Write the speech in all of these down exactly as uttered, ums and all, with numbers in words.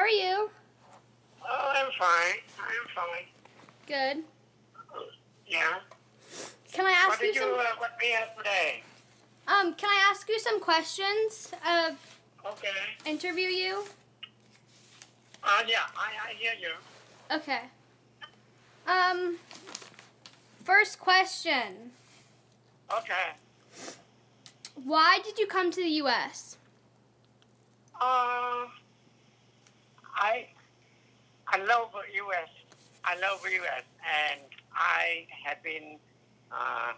are you? Oh, I'm fine. I'm fine. Good. Yeah. Can I ask What did you you, some? uh, what we have today? Um, can I ask you some questions? Uh, Okay. interview you. Uh, yeah, I, I hear you. Okay. Um, first question. Okay. Why did you come to the U S? Uh, I, I love U S. I love U S. And I have been, uh,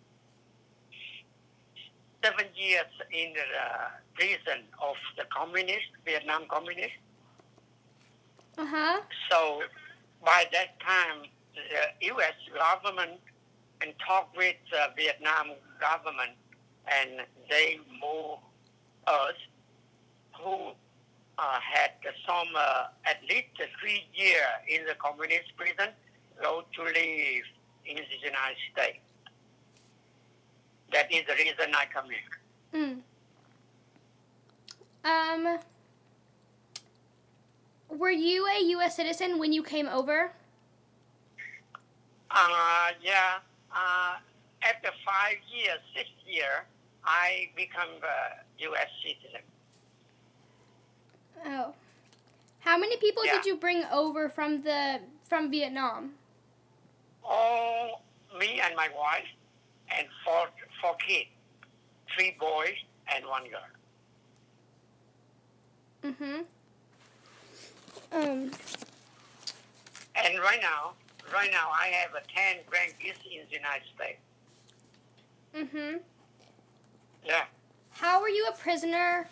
seven years in the prison of the communist, Vietnam communist. Uh-huh. So by that time, the U S government and talk with the Vietnam government, and they moved us, who uh, had some uh, at least three years in the communist prison, go to live in the United States. That is the reason I come here. Mm. Um, were you a U S citizen when you came over? Uh, yeah. Uh, after five years, six years, I become a U S citizen. Oh. How many people Yeah. did you bring over from the from Vietnam? Oh, me and my wife, and four four kids, three boys and one girl. Mm-hmm. Um. And right now, right now I have a ten grandkids in the United States. Mm-hmm. Yeah. How were you a prisoner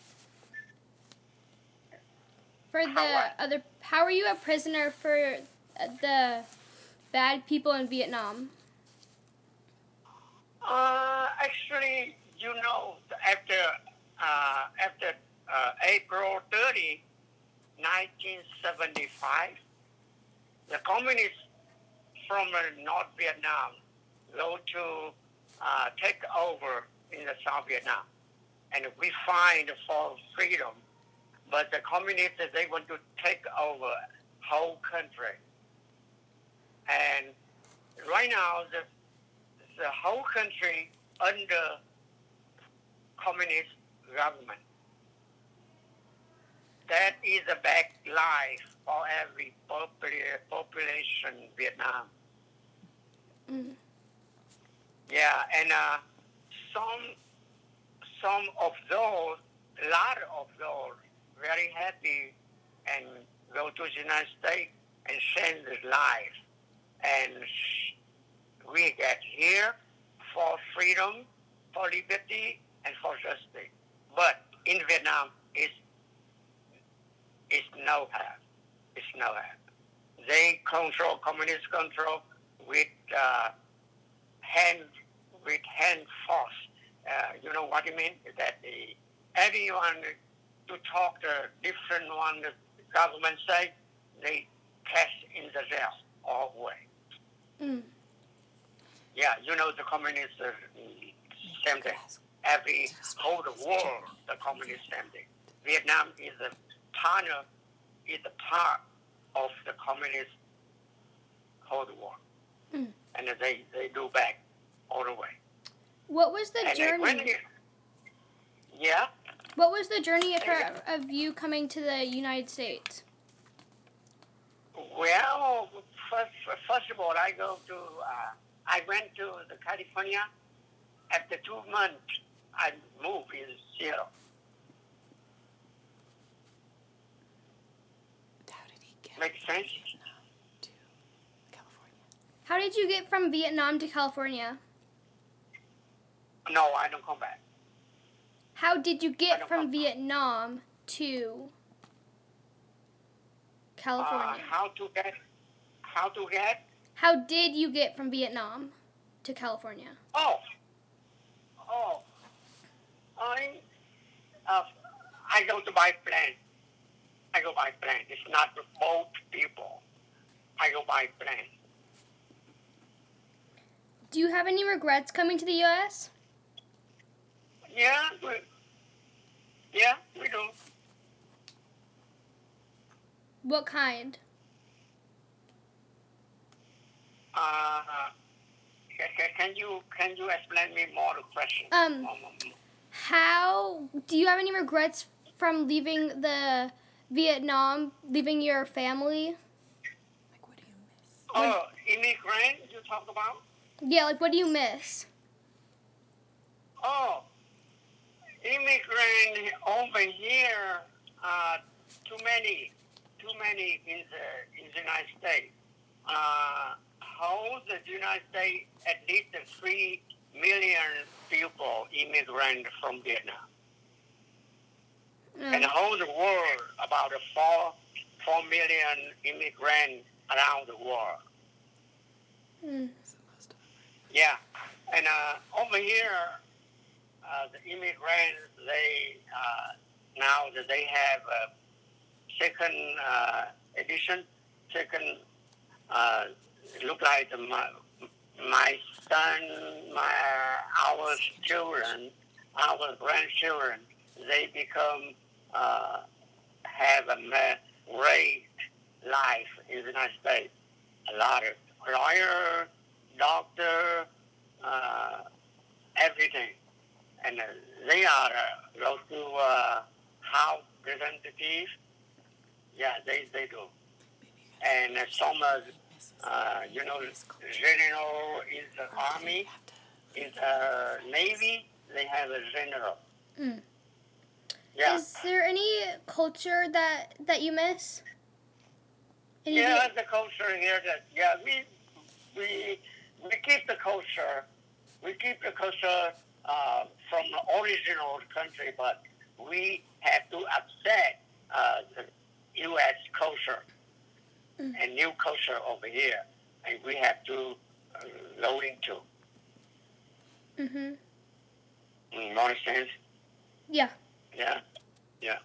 for the How what? other? How were you a prisoner for uh, the bad people in Vietnam? Uh, actually, you know, after uh, after uh, April thirtieth, nineteen seventy-five, the communists from uh, North Vietnam go to uh, take over in the South Vietnam, and we fight for freedom. But the communists, they want to take over whole country, and right now the the whole country under communist government. That is a bad life for every population in Vietnam. Mm. Yeah, and uh, some some of those, a lot of those, very happy and go to the United States and change their life. And we get here for freedom, for liberty, and for justice. But in Vietnam, it's, it's no help. It's no help. They control, communist control with uh, hand, with hand force. Uh, you know what I mean? That the, everyone to talk the different one, the government say, they cast in the jail all the way. Mm. Yeah, you know the communists are same thing. Every whole the world, the communists same thing. Vietnam is a partner, is a part of the communist whole the world, Mm. and they they do back all the way. What was the and journey? When you, yeah. What was the journey of, her, of you coming to the United States? Well, first, first of all, I go to. Uh, I went to the California. After two months, I moved in Seattle. How did he get Make sense? to California? How did you get from Vietnam to California? No, I don't come back. How did you I get don't from come back. Vietnam to California? Uh, how to get? How to get? How did you get from Vietnam to California? Oh, oh, I, uh, I go to buy plane. I go by plane. It's not boat people. I go by plane. Do you have any regrets coming to the U S? Yeah, we, yeah, we do. What kind? Uh, ca- ca- can you can you explain me more the question? Um, More, more, more. How do you have any regrets from leaving the Vietnam, leaving your family? Like, what do you miss? Oh, immigrant you talk about? Yeah, like what do you miss? Oh, immigrant over here, uh, too many, too many in the in the United States. Uh, how the United States at least three million people immigrant from Vietnam, and Mm. the whole world about four four million immigrants around the world. Mm. So most of them Yeah, and uh, over here, uh, the immigrants they uh, now that they have a second uh, edition, second uh, look like my my son, my our children, our grandchildren, they become uh, have a ma- great life in the United States. A lot of lawyer, doctor, uh, everything, and uh, they are uh, go to uh, House representative. Yeah, they they do, and uh, some uh, uh, you know general in the army, in the navy, they have a general. Mm. Yeah. Is there any culture that that you miss? Any Yeah, Viet- the culture here. That yeah, we we we keep the culture. We keep the culture uh, from the original country, but we have to accept uh, the U S culture Mm. and new culture over here, and we have to uh, go into. Mhm. Mm, understand? Yeah. Yeah, yeah.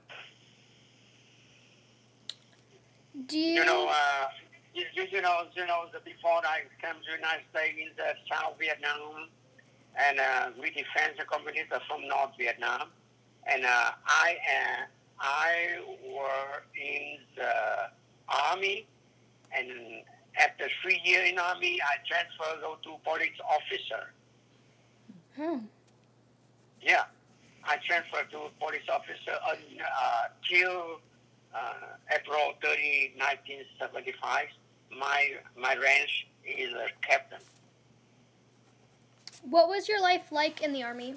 Do you? You know, uh, you, you, you know, you know, the, before I came to the United States in the South Vietnam, and uh, we defend the communists from North Vietnam, and uh, I uh, I were in the army, and after three years in army, I transferred go to police officer. Oh. Yeah, I transferred to police officer until uh, April thirtieth, nineteen seventy-five. My my rank is a captain. What was your life like in the army?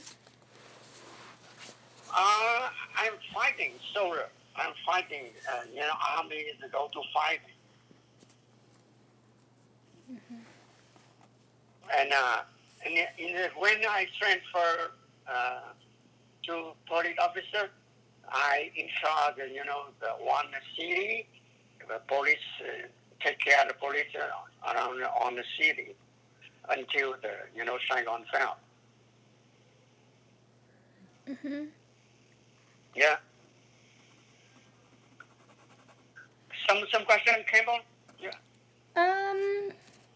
Uh, I'm fighting soldier. I'm fighting. Uh, you know, army is to go to fight. Mm-hmm. And uh, and in the, when I transfer uh, to police officer, I in charge. You know, the one city, the police uh, take care of the police uh, around on the city until the you know Saigon fell. Mhm. Yeah. Some some question, Campbell? Yeah. Um.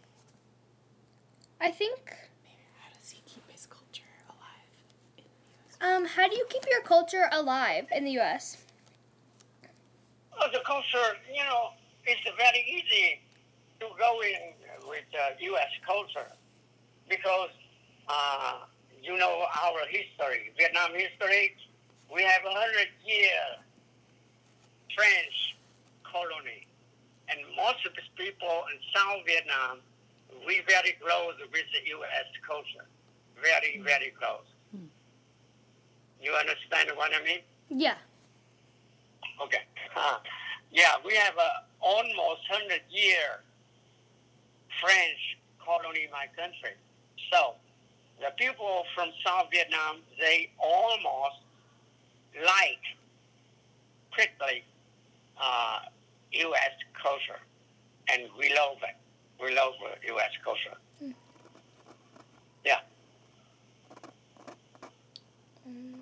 I think. maybe how does he keep his culture alive in the U S? Um. How do you keep your culture alive in the U S? Oh, the culture, you know, it's very easy to go in with uh, U S culture because, uh, you know, our history, Vietnam history, we have a hundred year French colony, and most of the people in South Vietnam, we very close with the U S culture, very, very close. Mm. You understand what I mean? Yeah. Okay. Uh, yeah, we have a almost hundred year French colony in my country. So the people from South Vietnam, they almost like quickly uh, U S culture, and we love it. We love U S culture. Mm. Yeah. Mm.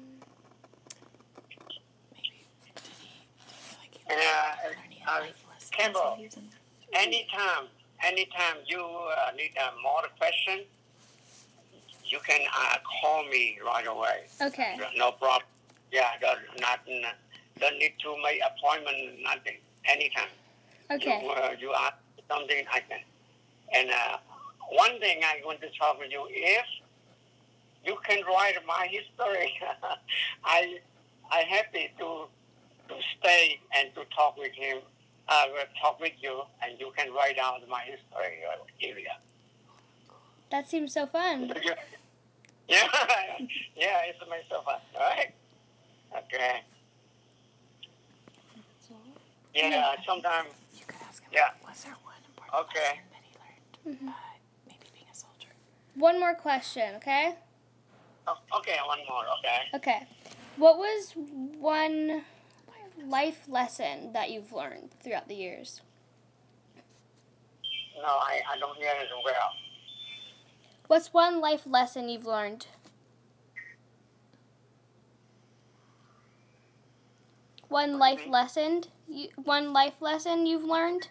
Maybe did he, did he feel like he And, was uh, learning uh, life lessons Campbell, while he was in anytime, anytime you uh, need uh, more question, you can uh, call me right away. Okay. No problem. Yeah, don't, not, don't need to make appointment, nothing. Anytime. Okay. You, uh, you ask something, I can. And uh, one thing I want to talk with you, if you can write my history, I I happy to to stay and to talk with him, uh, talk with you, and you can write down my history area. That seems so fun. Yeah, yeah, yeah, it's amazing so fun, right? Okay. Yeah, Yeah. sometimes, You could ask him, yeah. was there one important Okay. lesson that he learned? Mhm. Uh, maybe being a soldier. One more question, okay? Oh, okay, one more, okay. Okay. What was one life lesson that you've learned throughout the years? No, I, I don't hear it well. What's one life lesson you've learned? One life Okay. lesson? You, one life lesson you've learned?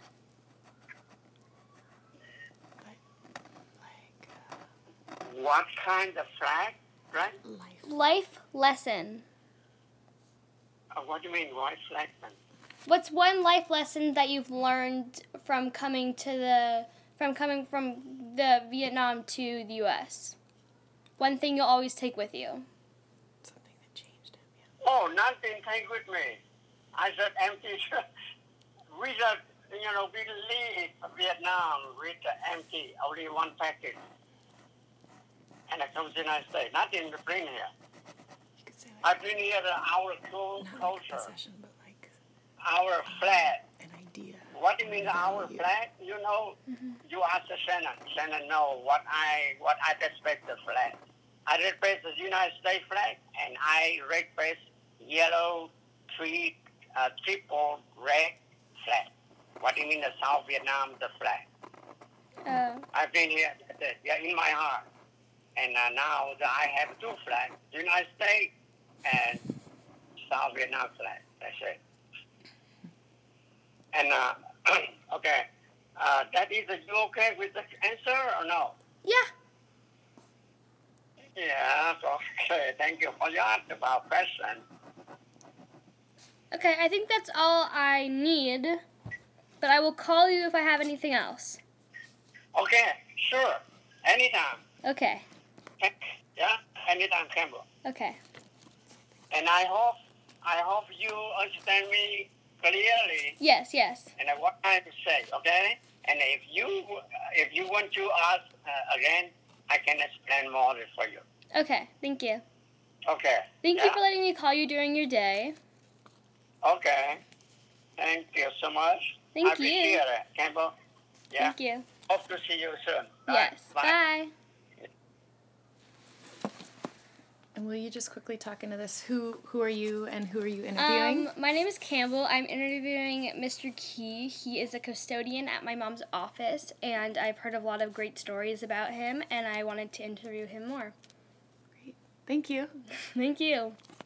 Like, like uh, What kind of flag, right? life. Life lesson. Uh, what do you mean, white flag? then? What's one life lesson that you've learned from coming to the from coming from the Vietnam to the U S? One thing you'll always take with you. Something that changed him, yeah. Oh, nothing take with me. I said empty. We just, you know, we leave Vietnam with empty, only one package. And I come to the United States. Nothing to bring here. You could say like, I bring here the, our cool not like a culture, possession, but like our flag. an idea. What do you mean a our value. flag? You know, Mhm. you ask the Senate. Senate know what I what I respect the flag. I respect the United States flag, and I respect yellow three uh, triple red flag. What do you mean the South Vietnam the flag? Uh, I've been here, yeah, in my heart, and uh, now that I have two flags: United States and South Vietnam flag. That's it. And uh, okay, uh, that is, you okay with the answer or no? yeah. Yeah, okay. Thank you for your about question. Okay, I think that's all I need. But I will call you if I have anything else. Okay, sure. Anytime. Okay. Yeah, anytime, Campbell. Okay. And I hope I hope you understand me clearly Yes, yes. and what I have to say. Okay. And if you if you want to ask uh, again, I can explain more for you. Okay, thank you. Okay. Thank Yeah. you for letting me call you during your day. Okay. Thank you so much. Thank I you. appreciate it, Campbell. Yeah. Thank you. Hope to see you soon. All Yes. right, Bye. And will you just quickly talk into this? Who who are you and who are you interviewing? Um, my name is Campbell. I'm interviewing Mister Key. He is a custodian at my mom's office, and I've heard a lot of great stories about him, and I wanted to interview him more. Great. Thank you. Thank you.